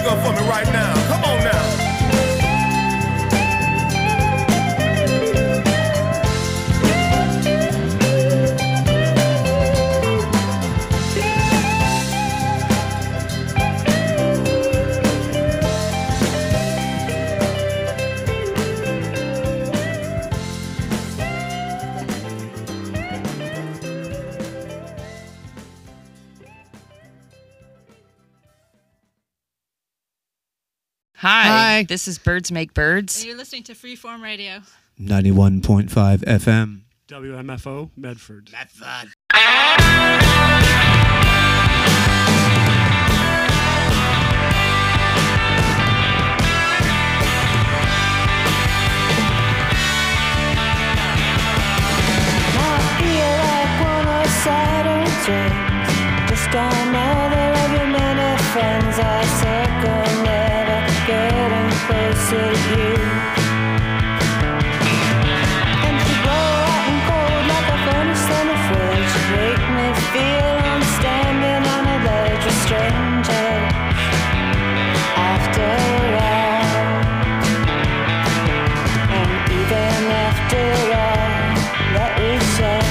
up for me right now. Come on now. Hi, this is Birds Make Birds. And you're listening to Freeform Radio. 91.5 FM. WMFO, Medford. Medford. Just another of your many friends I circle, never getting closer to you. And you blow out and cold like a furnace in the fridge. You make me feel I'm standing on a ledge with strangers. After all, and even after all that we said,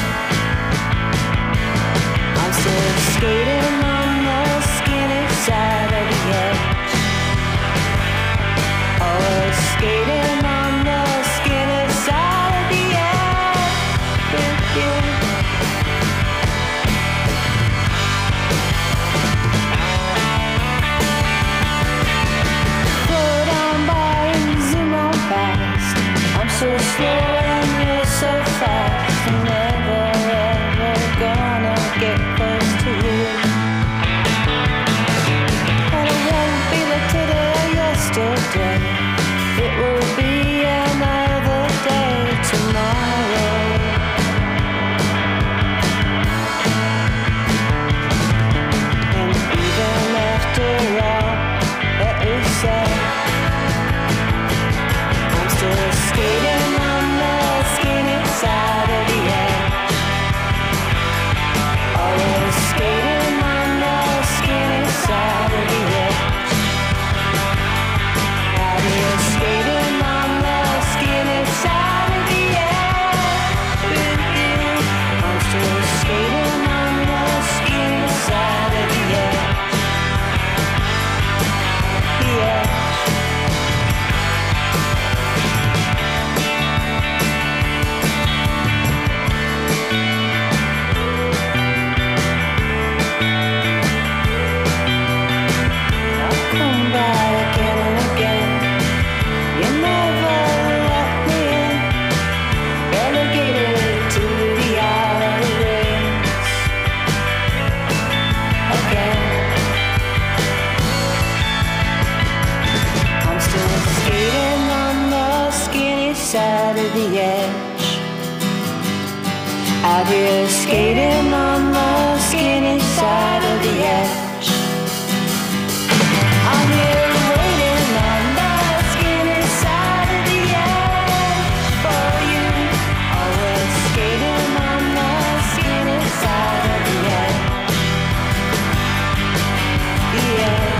I'm still skating on the skinny side of the edge. Always skating on the skinny side of the edge with you. Slow down by and zoom on fast. I'm so slow and you're so fast. I'm never ever gonna get close to you. And it won't be like today or yesterday. It will be another day tomorrow. And even after all that we said, I'm still skating on the skinny side of the edge. Always skating on the skinny side of the edge. Out here skating on the skinny side of the edge with you. I'm still skating on the skinny side of the edge. The edge. I'll come back again and again. You never let me in. Relegated to the outer rings again. I'm still skating on the skinny side of the edge. Out here skating on the skinny side of the edge. I'm here waiting on the skinny side of the edge for you. Always skating on the skinny side of the edge. The edge.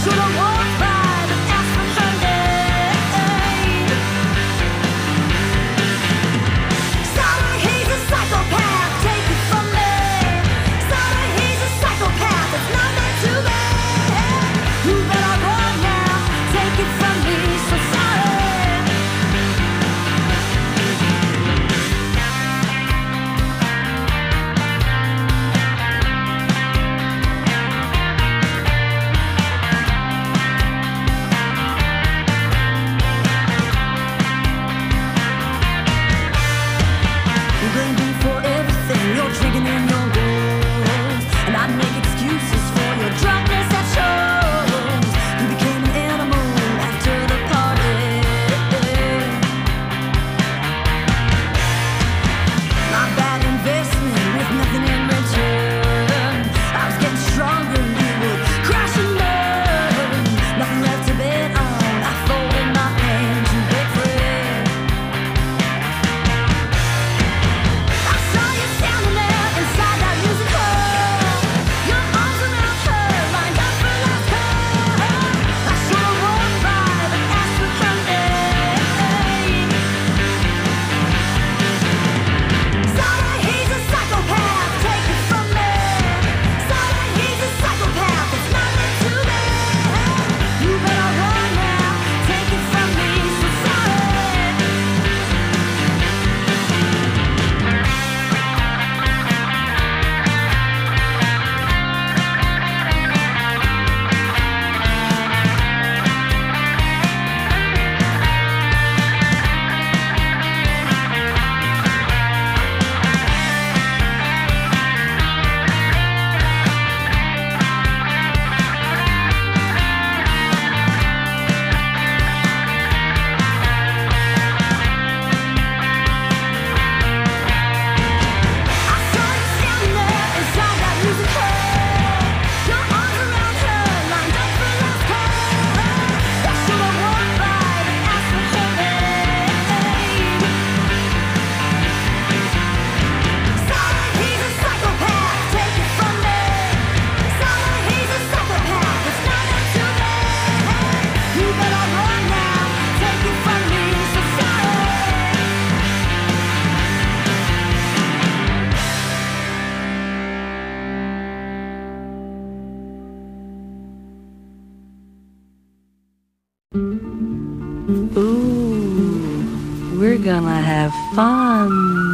Ooh, we're gonna have fun.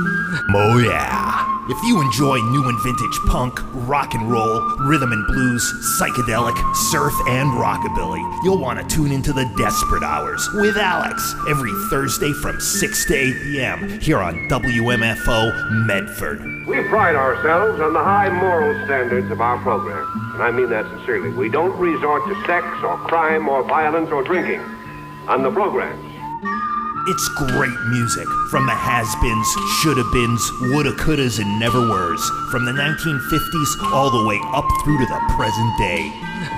Oh yeah. If you enjoy new and vintage punk, rock and roll, rhythm and blues, psychedelic, surf, and rockabilly, you'll want to tune into the Desperate Hours with Alex every Thursday from 6 to 8 p.m. here on WMFO Medford. We pride ourselves on the high moral standards of our program, and I mean that sincerely. We don't resort to sex or crime or violence or drinking on the programs. It's great music from the has-beens, shoulda-beens, woulda, couldas, and never-weres, from the 1950s all the way up through to the present day.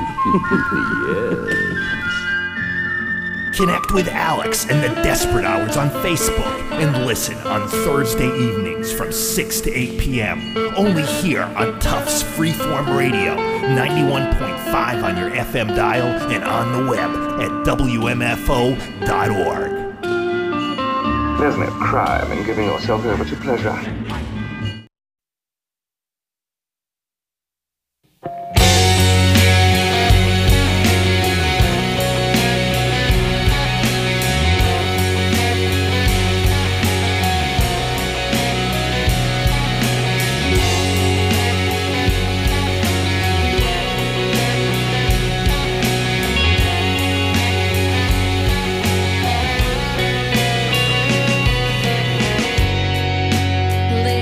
Yes. Connect with Alex and the Desperate Hours on Facebook and listen on Thursday evenings from 6 to 8 p.m. Only here on Tufts Freeform Radio, 91.5 on your FM dial and on the web at WMFO.org. There's no crime in giving yourself over to pleasure. Live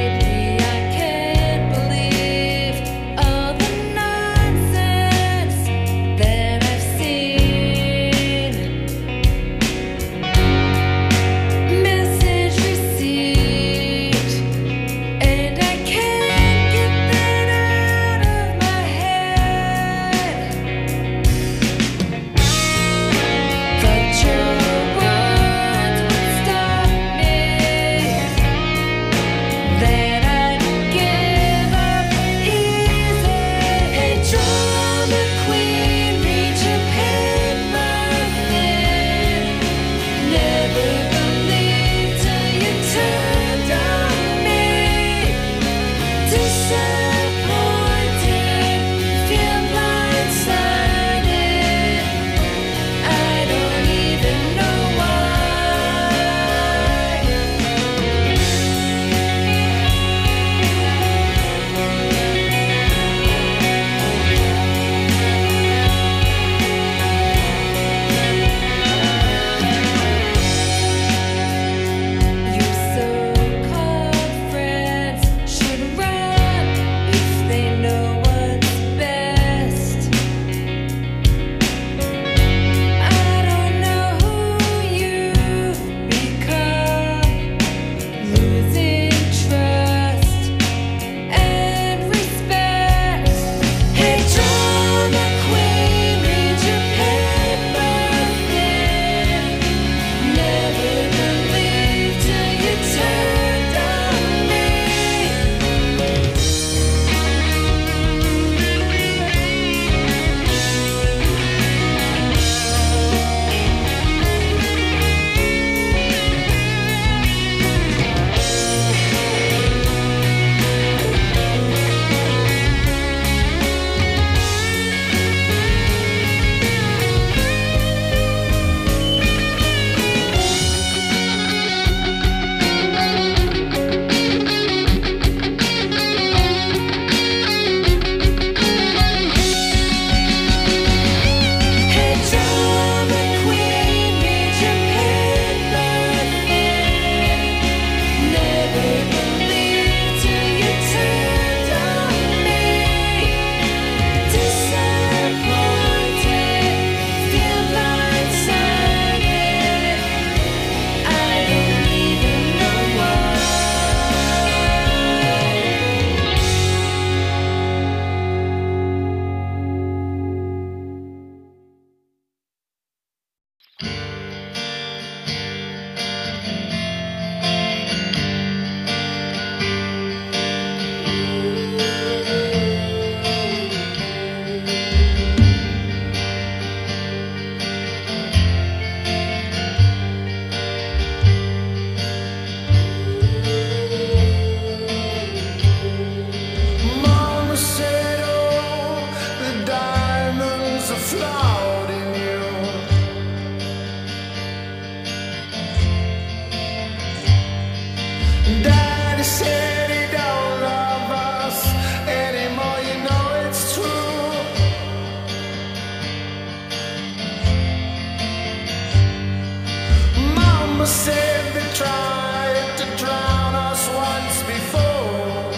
said they tried to drown us once before.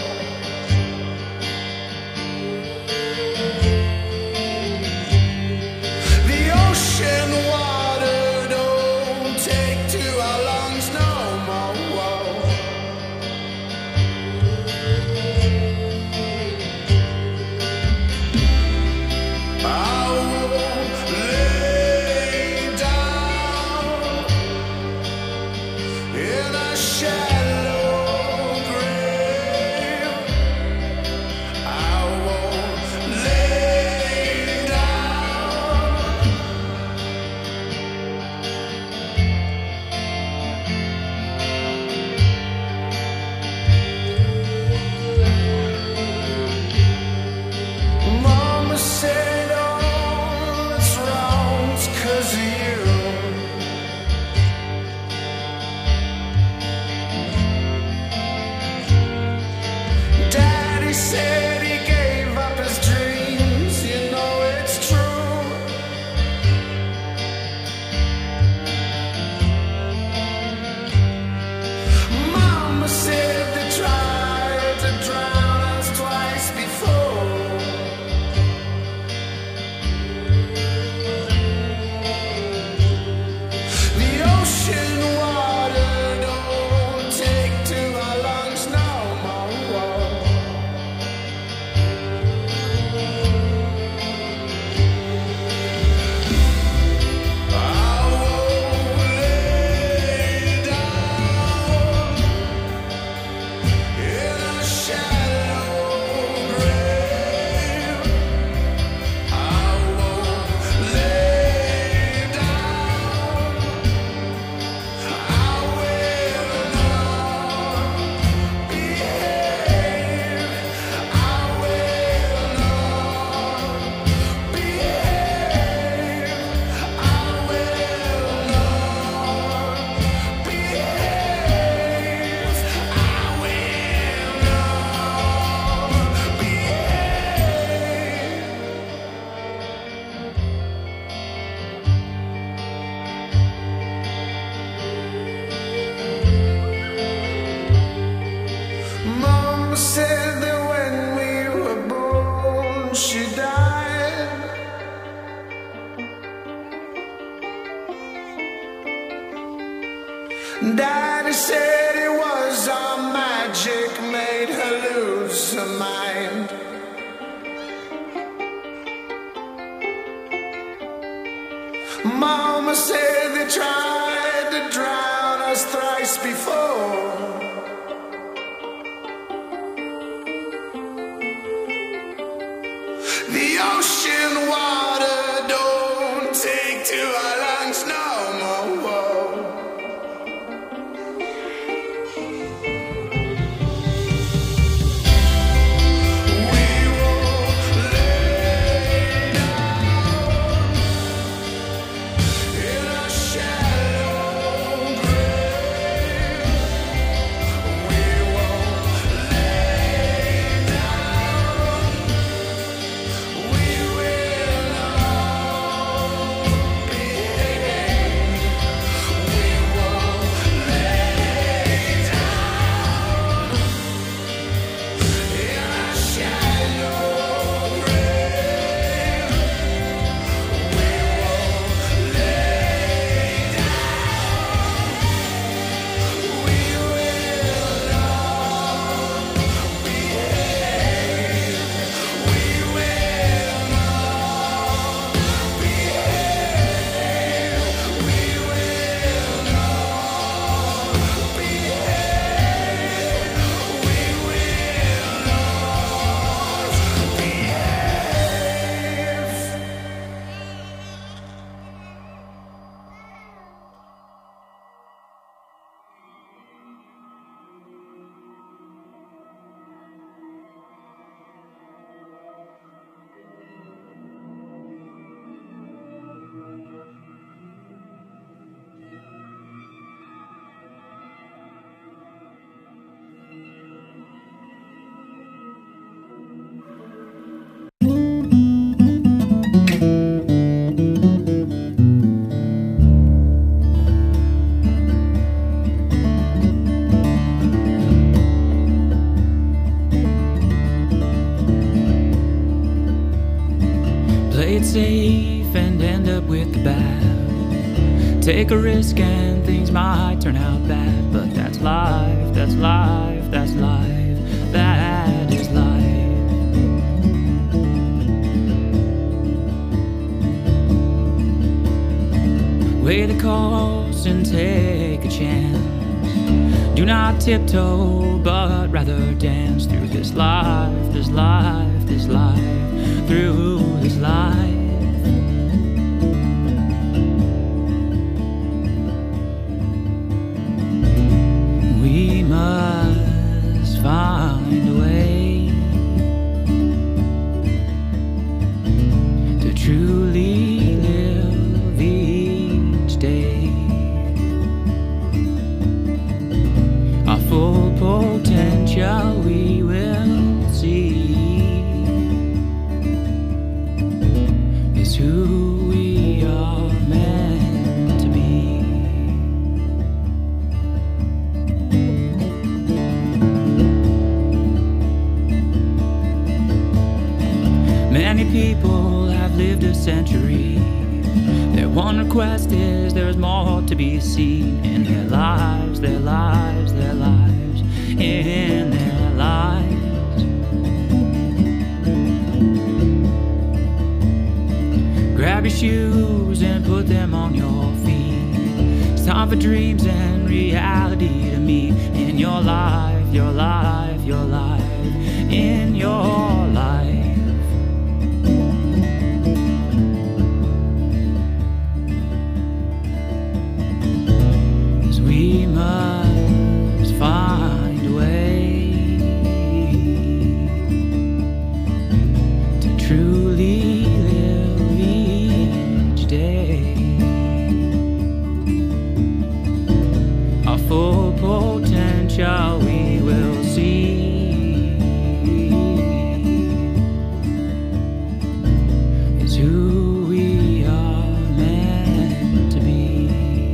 The ocean water don't take to our lungs no more. I won't lay down in a shallow grave. I won't lay down. Mama said all that's wrong's 'cause of you. Daddy said he gave up his dreams, you know it's true. Mama said they tried to drown us twice before. The ocean water don't take to our lungs no more. I won't lay down in a shallow grave. I won't lay down. I will not behave. I will not behave. I will not behave. I will not behave. Mama said that when we were born, she died. Daddy said it was our magic made her lose her mind. Mama said they tried to drown us thrice before. The ocean water don't take to our lungs no more. We won't lay down in a shallow grave. We won't lay down. We will not behave. take a risk and things might turn out bad, but that's life, that's life, that's life, that is life. Weigh the cost and take a chance. Do not tiptoe, but rather dance through this life, this life, this life, through this life. We must find a way to truly live each day. Our full potential we will see is who we are meant to be. Many people have lived a century. Their one request is there's more to be seen in their lives, their lives, their lives, in their lives. Grab your shoes and put them on your feet. It's time for dreams and reality to meet in your life, your life, your life, in your life. 'Cause we must find a way to truly live each day. Our full potential we will see is who we are meant to be.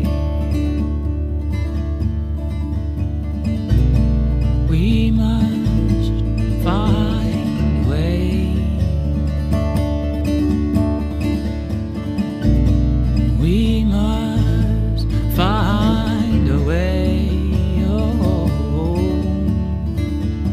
We must find a way. We must find a way. Oh.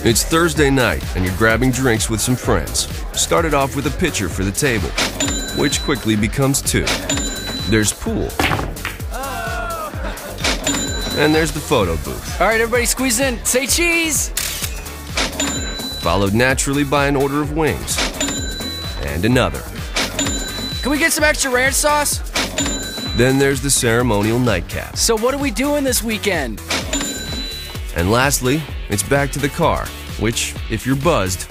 It's Thursday night, and you're grabbing drinks with some friends. Started off with a pitcher for the table, which quickly becomes 2. There's pool. And there's the photo booth. All right, everybody squeeze in. Say cheese! Followed naturally by an order of wings. And another. Can we get some extra ranch sauce? Then there's the ceremonial nightcap. So what are we doing this weekend? And lastly, it's back to the car, which, if you're buzzed,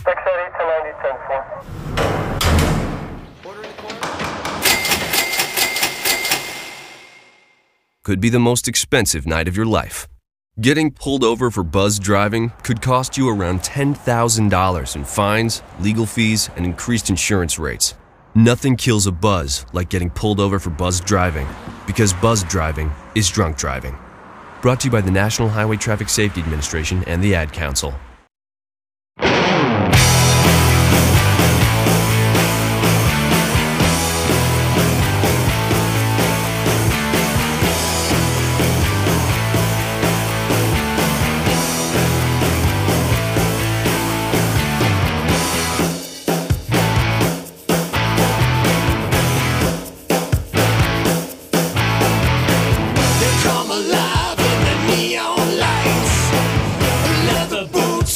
could be the most expensive night of your life. Getting pulled over for buzz driving could cost you around $10,000 in fines, legal fees, and increased insurance rates. Nothing kills a buzz like getting pulled over for buzz driving, because buzz driving is drunk driving. Brought to you by the National Highway Traffic Safety Administration and the Ad Council. Come alive in the neon lights. Leather boots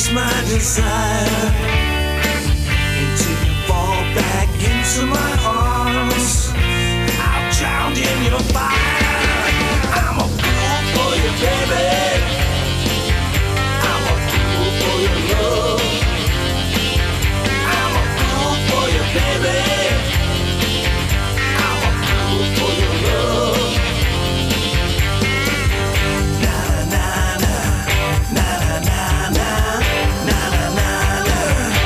it's my desire until you fall back into my arms. I've drowned in your fire. I'm a fool for you, baby. I'm a fool for your love. I'm a fool for you, baby. I'm a fool for your love. Na na na na na na na na na na.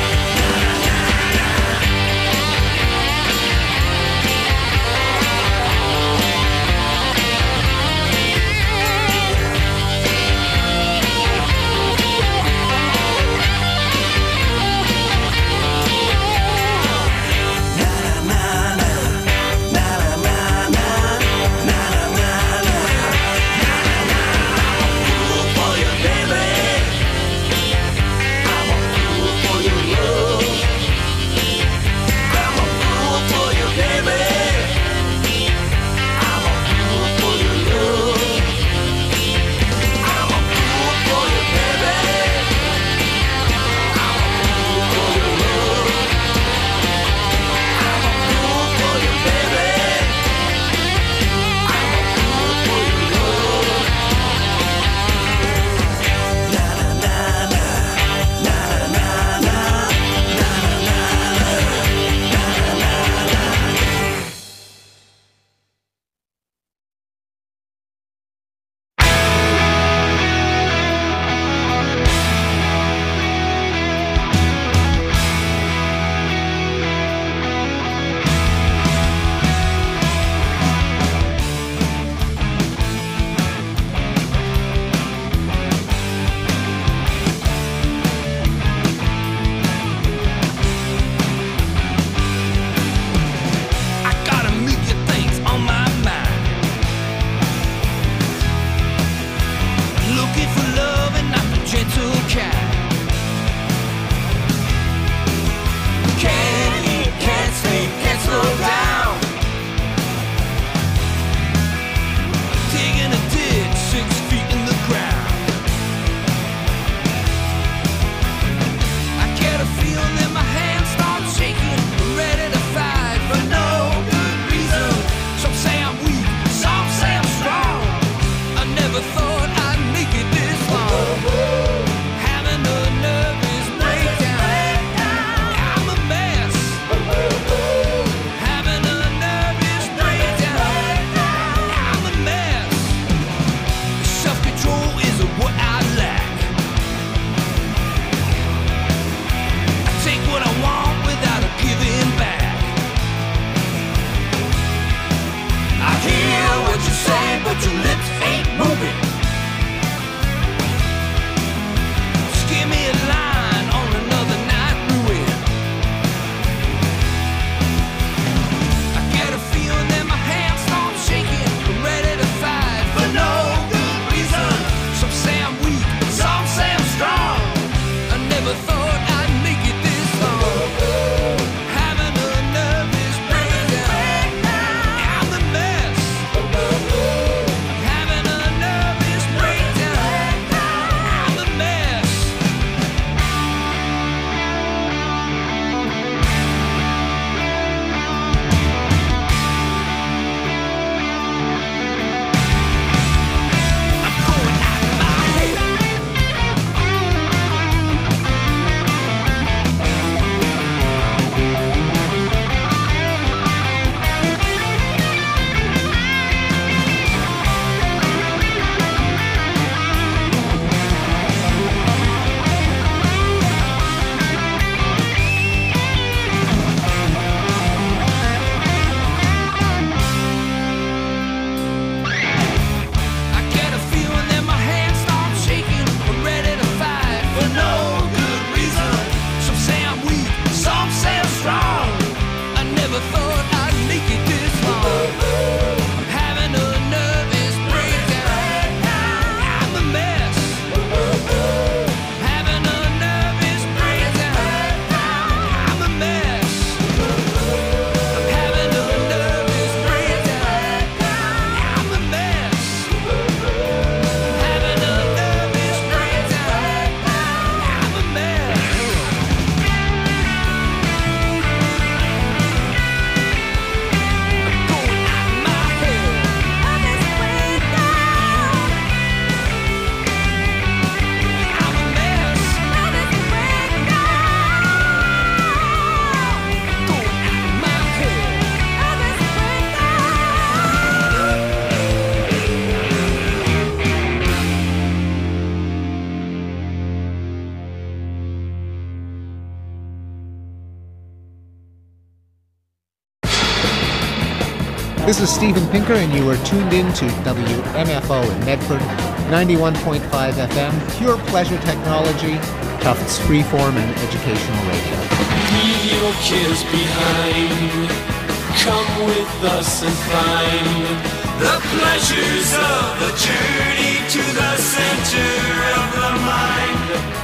This is Steven Pinker, and you are tuned in to WMFO in Medford, 91.5 FM, pure pleasure technology, Tufts freeform and educational radio. Leave your cares behind. Come with us and find the pleasures of the journey to the center of the mind.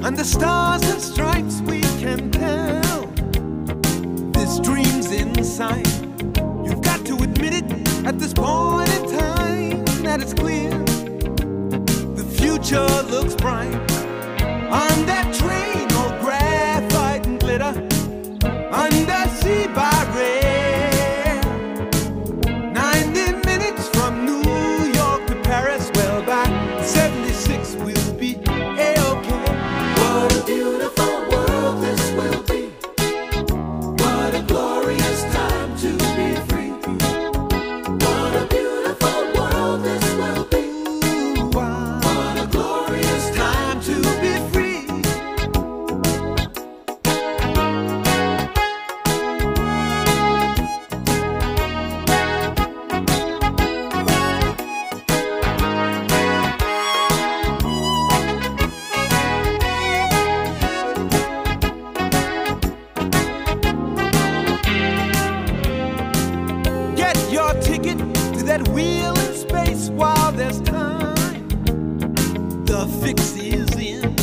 Under stars and stripes we can tell this dream's in sight. You've got to admit it at this point in time that it's clear the future looks bright. On that train, all graphite and glitter, undersea by rail. 90 minutes from New York to Paris. Well, by 76 we'll be A-OK. What a beautiful world this will be. What a glorious time to be free. What a beautiful world this will be. What a glorious time to be free. Get your ticket to that wheel in space while there's time. The fix is in.